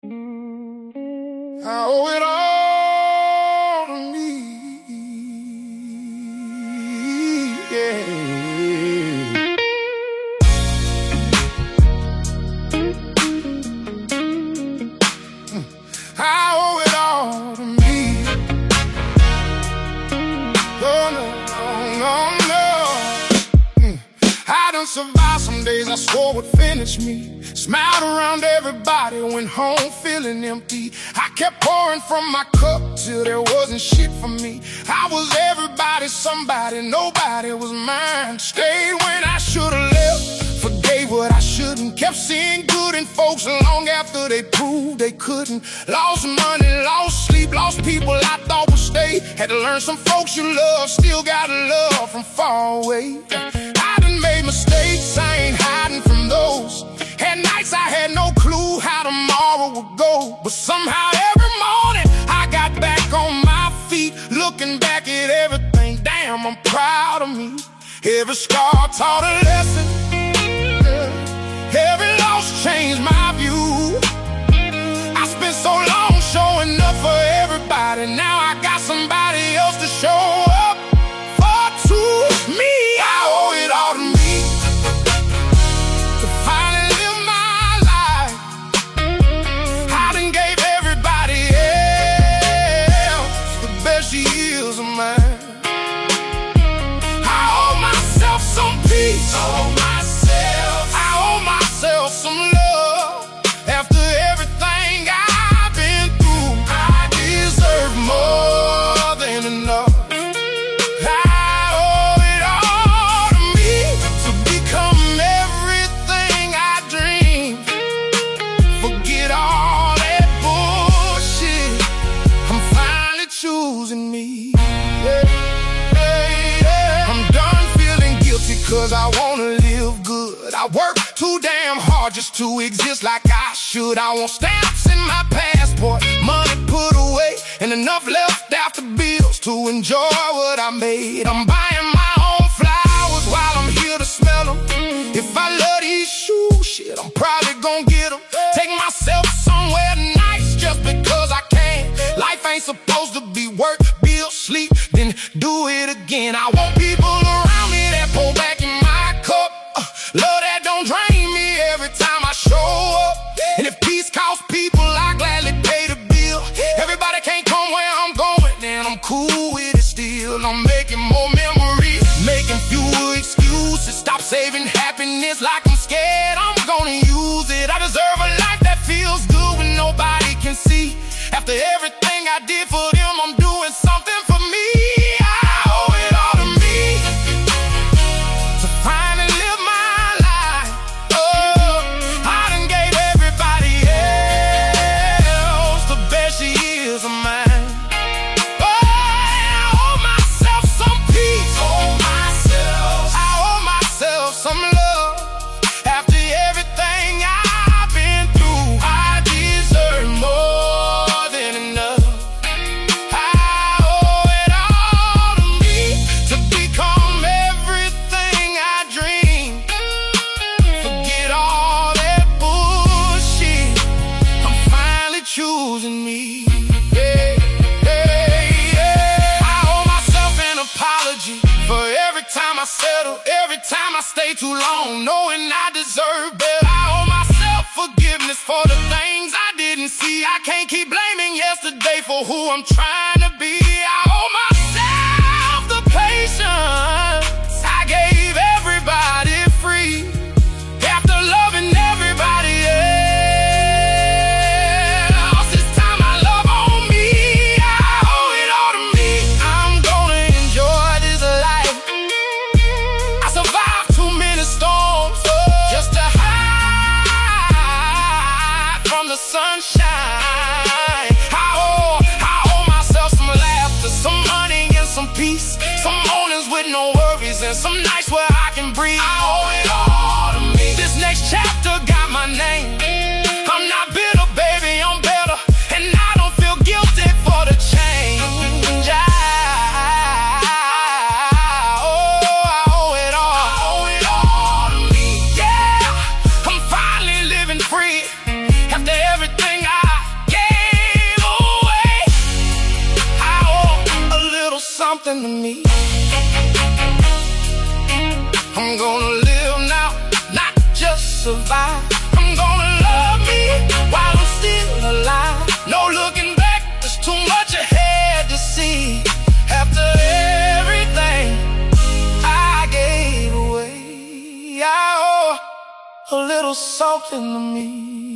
I owe it all to me. Yeah. I owe it all to me. Oh no, no, no. I done survived some days I swore would finish me. Smiled around everybody, went home feeling empty. I kept pouring from my cup till there wasn't shit for me. I was everybody, somebody, nobody was mine. Stayed when I should've left, forgave what I shouldn't. Kept seeing good in folks long after they proved they couldn't. Lost money, lost sleep, lost people I thought would stay. Had to learn some folks you love, still gotta love from far away. I done made mistakes, I ain't hiding from those. Had nights I had no clue how tomorrow would go. But somehow every morning I got back on my feet. Looking back at everything, damn, I'm proud of me. Every scar taught a lesson, every loss changed my view. I spent so long showing up for everybody. Now I got somebody else to show up for too. Me, I owe it all to me. I owe myself some love. After everything I've been through, I deserve more than enough. I owe it all to me to become everything I dreamed. Forget all that bullshit, I'm finally choosing me. Cause I wanna live good. I work too damn hard just to exist like I should. I want stamps in my passport, money put away, and enough left after bills to enjoy what I made. I'm buying my own flowers while I'm here to smell them. If I love these shoes, shit, I'm probably gonna get them. Take myself somewhere nice just because I can. Life ain't supposed to be work, bill, sleep, then do it again. I want people around me that pull back in my cup. Love that don't drain me every time I show up. And if peace costs people, I gladly pay the bill. Everybody can't come where I'm going, and I'm cool with it still. I'm making more memories, making fewer excuses. Stop saving happiness like I'm scared I'm gonna use it. I deserve a life that feels good when nobody can see. After everything I did for them, I'm doing something for me. I owe it all to me to finally live my life. Oh, I done gave everybody else the best years of mine. Oh, I owe myself some peace. I owe myself some love. After everything I've been through, I deserve more. Choosing me, yeah, yeah, yeah. I owe myself an apology for every time I settle, every time I stay too long, knowing I deserve better. I owe myself forgiveness for the things I didn't see. I can't keep blaming yesterday for who I'm trying to be. I owe myself the patience I gave everybody free. After loving everybody else, sunshine. I owe myself some laughter, some money and some peace. Some mornings with no worries and some nights where I can breathe. I owe it all to me. This next chapter got my name. I'm not bitter, baby, I'm better. And I don't feel guilty for the change. I owe it all to me. Yeah, I'm finally living free. After everything I something to me. I'm gonna live now, not just survive. I'm gonna love me while I'm still alive. No looking back, there's too much ahead to see. After everything I gave away, I owe a little something to me.